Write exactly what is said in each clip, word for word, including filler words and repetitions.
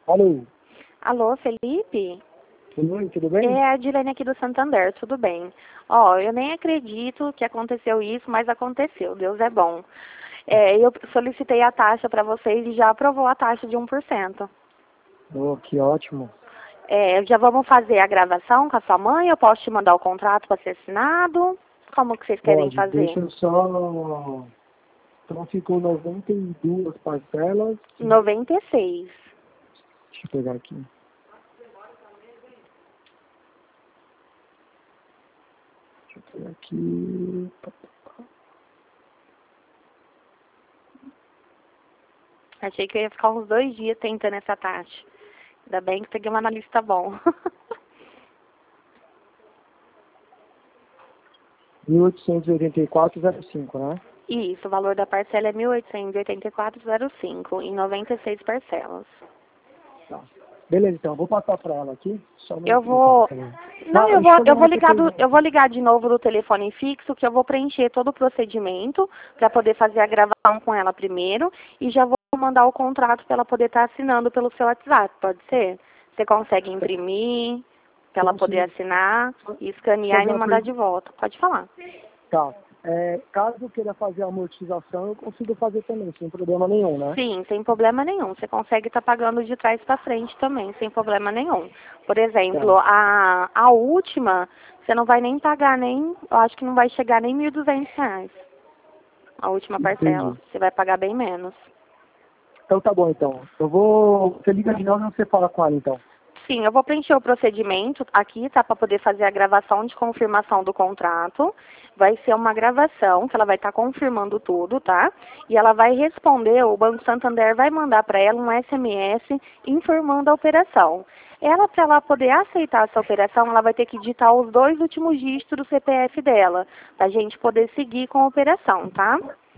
Alô? Alô, Felipe? Oi, tudo bem? É a Dilene aqui do Santander, tudo bem? Ó, eu nem acredito que aconteceu isso, mas aconteceu, Deus é bom. É, eu solicitei a taxa para vocês e já aprovou a taxa de um por cento. Oh, que ótimo. É, já vamos fazer a gravação com a sua mãe? Eu posso te mandar o contrato para ser assinado? Como que vocês querem Pode, fazer? deixa eu só... Então ficou noventa e duas parcelas. noventa e seis. Deixa eu pegar aqui. Deixa eu pegar aqui. Achei que eu ia ficar uns dois dias tentando essa taxa. Ainda bem que peguei um analista bom. mil oitocentos e oitenta e quatro vírgula zero cinco, né? Isso, o valor da parcela é mil oitocentos e oitenta e quatro vírgula zero cinco, em noventa e seis parcelas. Tá. Beleza, então, eu vou passar para ela aqui. Só um Eu minutinho, tá, vou... por favor. Não, Ah, eu deixa vou, eu fazer eu vou uma outra ligar do, eu pergunta. vou ligar de novo do telefone fixo, que eu vou preencher todo o procedimento para poder fazer a gravação com ela primeiro e já vou mandar o contrato para ela poder estar assinando pelo seu WhatsApp, pode ser? Você consegue imprimir para ela poder Consigo. assinar e Deixa eu escanear e fazer me uma mandar pergunta. de volta. Pode falar. Tá. É, caso eu queira fazer a amortização, eu consigo fazer também, sem problema nenhum, né? Sim, sem problema nenhum. Você consegue estar pagando de trás para frente também, sem problema nenhum. Por exemplo, Tá. a, a última, você não vai nem pagar nem, eu acho que não vai chegar nem mil e duzentos reais. A última parcela. Entendi. Você vai pagar bem menos. Então tá bom, então. Eu vou... Você liga de novo e você fala com ela, então. Sim, eu vou preencher o procedimento aqui, tá? Para poder fazer a gravação de confirmação do contrato. Vai ser uma gravação que ela vai estar confirmando tudo, tá? E ela vai responder, o Banco Santander vai mandar para ela um S M S informando a operação. Ela, para ela poder aceitar essa operação, ela vai ter que digitar os dois últimos dígitos do C P F dela, pra gente poder seguir com a operação, tá?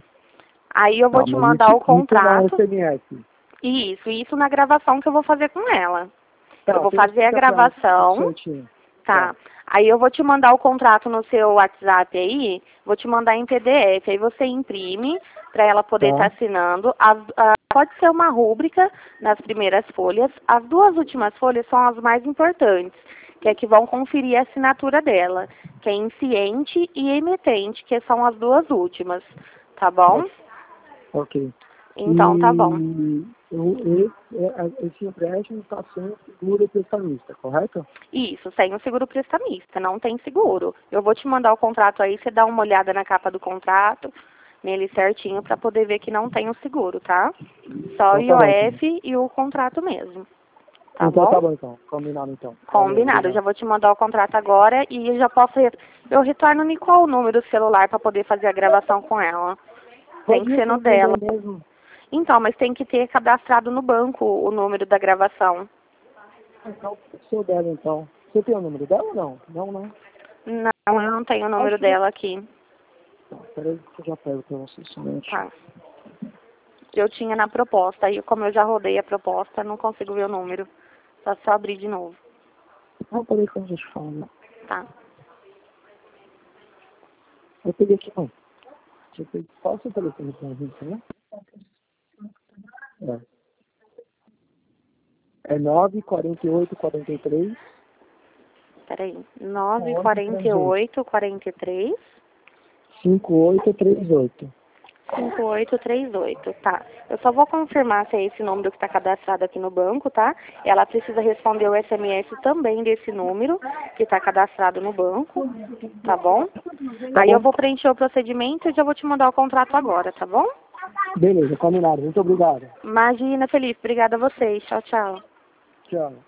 Aí eu vou Tá, te mas mandar isso, o isso na contrato. S M S. Isso, isso na gravação que eu vou fazer com ela. Eu Tá, vou você fazer a explica pra ela tudo gravação, certinho. tá? Tá. Aí eu vou te mandar o contrato no seu WhatsApp aí, vou te mandar em P D F. Aí você imprime para ela poder estar Tá. assinando. As, a, pode ser uma rúbrica nas primeiras folhas. As duas últimas folhas são as mais importantes, que é que vão conferir a assinatura dela, que é iniciante e emitente, que são as duas últimas, tá bom? Ok. Ok. Então tá bom. E eu, eu, esse empréstimo está sem seguro prestamista, correto? Isso, sem o seguro prestamista, não tem seguro. Eu vou te mandar o contrato aí, você dá uma olhada na capa do contrato, nele certinho, para poder ver que não tem o seguro, tá? Só o Então tá bom, então. I O F e o contrato mesmo, tá Então bom? tá bom, então. Combinado, então. Valeu, Combinado, eu já obrigado. vou te mandar o contrato agora e eu já posso... Eu retorno em qual o número do celular para poder fazer a gravação com ela? Tem Pode que ser no responder dela. mesmo. Então, mas tem que ter cadastrado no banco o número da gravação. Então, o seu dela, então. Você tem o número dela ou não? Não, né? Não, eu não tenho o Acho número que você... dela aqui. Tá, peraí que eu já pego pra você somente. Tá. Eu tinha na proposta, aí como eu já rodei a proposta, não consigo ver o número. Só só abrir de novo. Ah, peraí que eu já te falo, né? Tá. Eu peguei aqui, não. Deixa eu pegar. Qual o seu telefone pra gente, né? É. É nove quatro oito, quatro três, Peraí. nove, onze quarenta e três oito. oito, quarenta e três, cinco oito três oito. cinquenta e oito trinta e oito. Tá. Eu só vou confirmar se é esse número que está cadastrado aqui no banco, tá? Ela precisa responder o S M S também desse número que está cadastrado no banco, tá bom? Tá Aí eu bom? vou preencher o procedimento e já vou te mandar o contrato agora, tá bom? Beleza, combinado. Muito obrigado. Imagina, Felipe. Obrigada a vocês. Tchau, tchau. Tchau.